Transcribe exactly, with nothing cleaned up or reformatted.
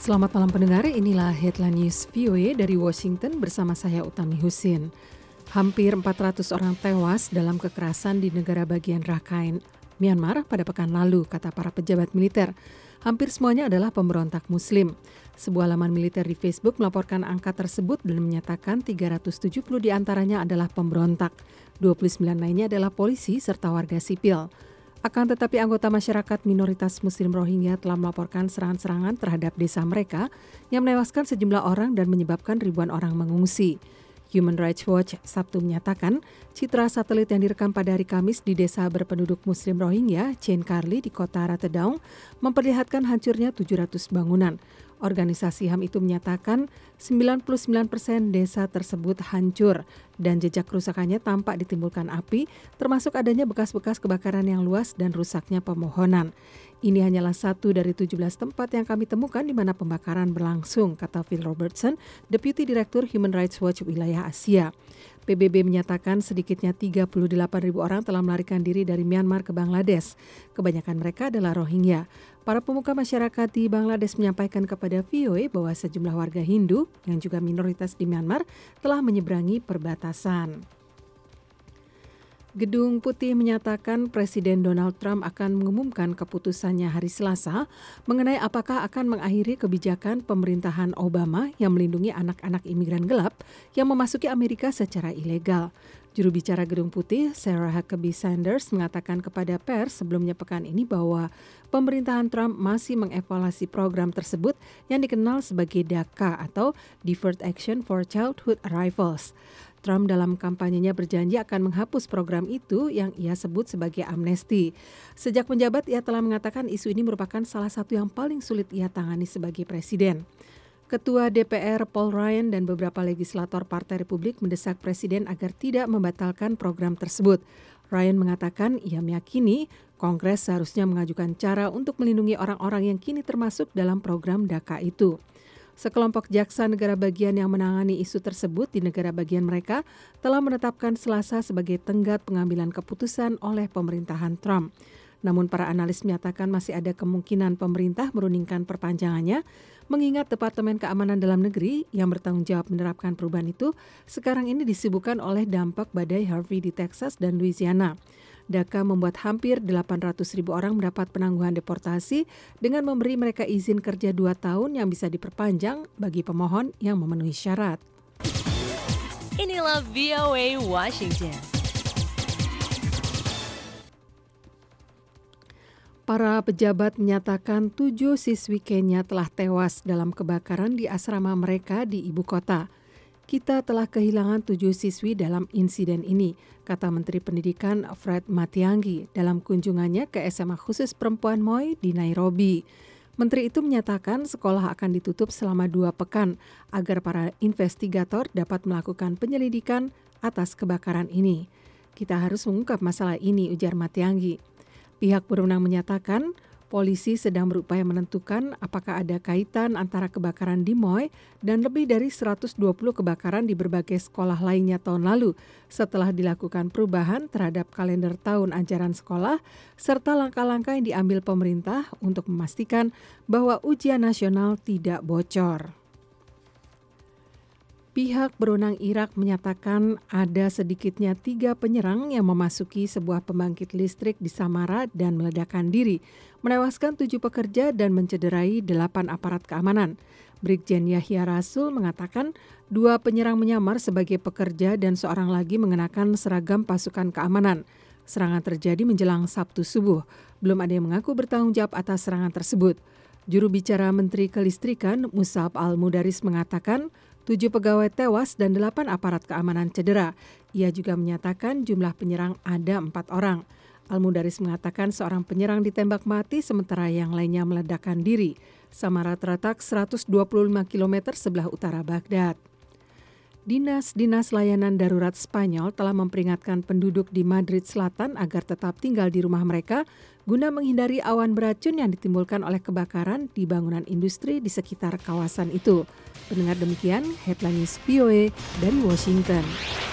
Selamat malam pendengar, inilah Headline News V O A dari Washington bersama saya Utami Husin. Hampir empat ratus orang tewas dalam kekerasan di negara bagian Rakhine, Myanmar pada pekan lalu, kata para pejabat militer. Hampir semuanya adalah pemberontak Muslim. Sebuah laman militer di Facebook melaporkan angka tersebut dan menyatakan tiga ratus tujuh puluh diantaranya adalah pemberontak, dua puluh sembilan lainnya adalah polisi serta warga sipil. Akan tetapi anggota masyarakat minoritas Muslim Rohingya telah melaporkan serangan-serangan terhadap desa mereka yang menewaskan sejumlah orang dan menyebabkan ribuan orang mengungsi. Human Rights Watch Sabtu menyatakan citra satelit yang direkam pada hari Kamis di desa berpenduduk Muslim Rohingya, Chain Karli di kota Ratadaung, memperlihatkan hancurnya tujuh ratus bangunan. Organisasi H A M itu menyatakan sembilan puluh sembilan persen desa tersebut hancur dan jejak kerusakannya tampak ditimbulkan api, termasuk adanya bekas-bekas kebakaran yang luas dan rusaknya pemohonan. Ini hanyalah satu dari tujuh belas tempat yang kami temukan di mana pembakaran berlangsung, kata Phil Robertson, Deputy Director Human Rights Watch Wilayah Asia. P B B menyatakan sedikitnya tiga puluh delapan ribu orang telah melarikan diri dari Myanmar ke Bangladesh. Kebanyakan mereka adalah Rohingya. Para pemuka masyarakat di Bangladesh menyampaikan kepada V O A bahwa sejumlah warga Hindu yang juga minoritas di Myanmar telah menyeberangi perbatasan. Gedung Putih menyatakan Presiden Donald Trump akan mengumumkan keputusannya hari Selasa mengenai apakah akan mengakhiri kebijakan pemerintahan Obama yang melindungi anak-anak imigran gelap yang memasuki Amerika secara ilegal. Juru bicara Gedung Putih, Sarah Huckabee Sanders, mengatakan kepada pers sebelumnya pekan ini bahwa pemerintahan Trump masih mengevaluasi program tersebut yang dikenal sebagai D A C A atau Deferred Action for Childhood Arrivals. Trump dalam kampanyenya berjanji akan menghapus program itu yang ia sebut sebagai amnesti. Sejak menjabat, ia telah mengatakan isu ini merupakan salah satu yang paling sulit ia tangani sebagai presiden. Ketua D P R Paul Ryan dan beberapa legislator Partai Republik mendesak Presiden agar tidak membatalkan program tersebut. Ryan mengatakan ia meyakini Kongres seharusnya mengajukan cara untuk melindungi orang-orang yang kini termasuk dalam program D A C A itu. Sekelompok jaksa negara bagian yang menangani isu tersebut di negara bagian mereka telah menetapkan Selasa sebagai tenggat pengambilan keputusan oleh pemerintahan Trump. Namun para analis menyatakan masih ada kemungkinan pemerintah meruningkan perpanjangannya, mengingat Departemen Keamanan Dalam Negeri yang bertanggung jawab menerapkan perubahan itu sekarang ini disibukkan oleh dampak badai Harvey di Texas dan Louisiana. D A C A membuat hampir delapan ratus ribu orang mendapat penangguhan deportasi dengan memberi mereka izin kerja dua tahun yang bisa diperpanjang bagi pemohon yang memenuhi syarat. Inilah V O A Washington. Para pejabat menyatakan tujuh siswi Kenya telah tewas dalam kebakaran di asrama mereka di ibu kota. Kita telah kehilangan tujuh siswi dalam insiden ini, kata Menteri Pendidikan Fred Matiang'i dalam kunjungannya ke S M A khusus perempuan Moi di Nairobi. Menteri itu menyatakan sekolah akan ditutup selama dua pekan agar para investigator dapat melakukan penyelidikan atas kebakaran ini. Kita harus mengungkap masalah ini, ujar Matiang'i. Pihak berwenang menyatakan polisi sedang berupaya menentukan apakah ada kaitan antara kebakaran di Moi dan lebih dari seratus dua puluh kebakaran di berbagai sekolah lainnya tahun lalu setelah dilakukan perubahan terhadap kalender tahun ajaran sekolah serta langkah-langkah yang diambil pemerintah untuk memastikan bahwa ujian nasional tidak bocor. Pihak berwenang Irak menyatakan ada sedikitnya tiga penyerang yang memasuki sebuah pembangkit listrik di Samara dan meledakkan diri, menewaskan tujuh pekerja dan mencederai delapan aparat keamanan. Brigjen Yahya Rasul mengatakan dua penyerang menyamar sebagai pekerja dan seorang lagi mengenakan seragam pasukan keamanan. Serangan terjadi menjelang Sabtu subuh. Belum ada yang mengaku bertanggung jawab atas serangan tersebut. Juru bicara Menteri Kelistrikan Musab Al-Mudaris mengatakan tujuh pegawai tewas dan delapan aparat keamanan cedera. Ia juga menyatakan jumlah penyerang ada empat orang. Al-Mudaris mengatakan seorang penyerang ditembak mati sementara yang lainnya meledakkan diri. Samara terletak seratus dua puluh lima kilometer sebelah utara Baghdad. Dinas-dinas layanan darurat Spanyol telah memperingatkan penduduk di Madrid Selatan agar tetap tinggal di rumah mereka guna menghindari awan beracun yang ditimbulkan oleh kebakaran di bangunan industri di sekitar kawasan itu. Pendengar demikian, Headline News V O A dari Washington.